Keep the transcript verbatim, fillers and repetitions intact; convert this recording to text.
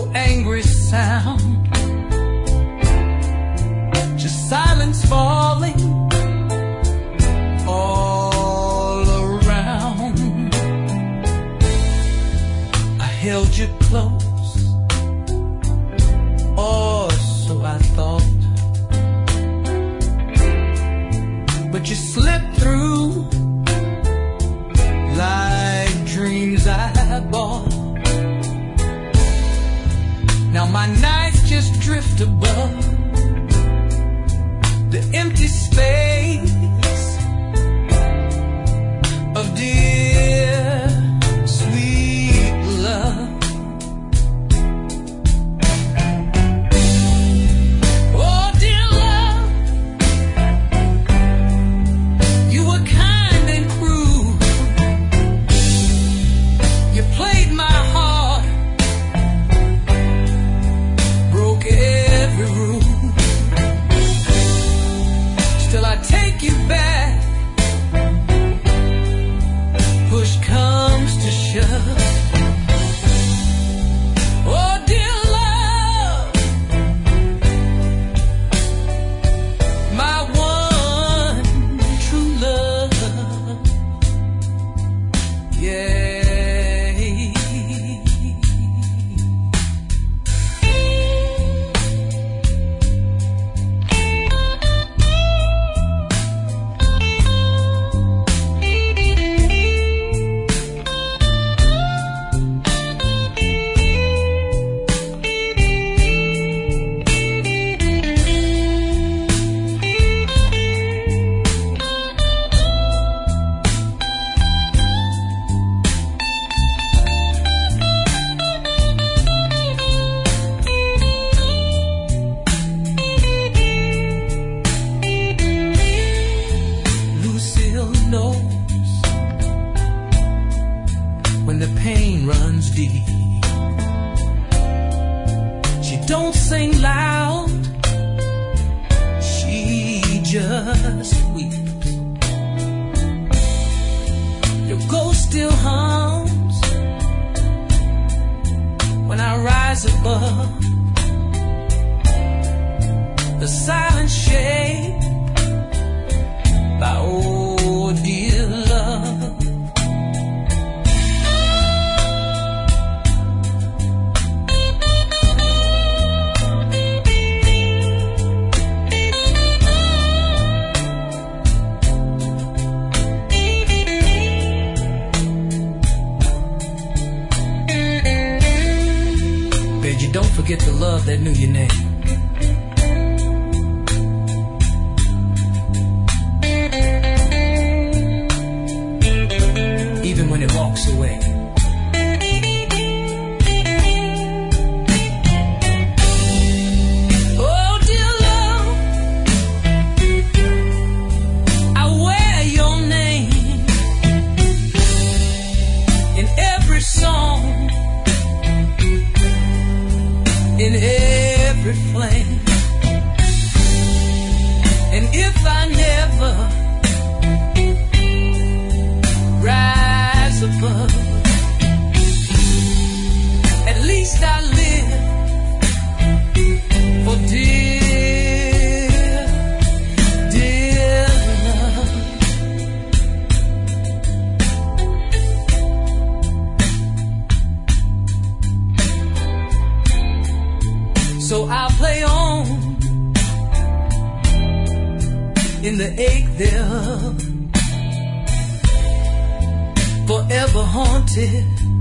no angry sound, just silence falling all around. I held you close, or so I thought, but you slipped through like dreams I bought. Now my nights just drift above the empty space of dear sweet love. Oh dear love, you were kind and cruel. You played my heart, broke every rule. Still I take you back, push comes to shove. Oh dear love, my one true love, yeah. When the pain runs deep, she don't sing loud, she just weeps. Your ghost still hums when I rise above the silent shade by oh dear love. You don't forget the love that knew your name. Even when it walks away. Oh dear love, I wear your name in every song, in every flame. And if I never rise above, at least I live for dear, dear love. So I'll play on in the ache thereof, forever haunted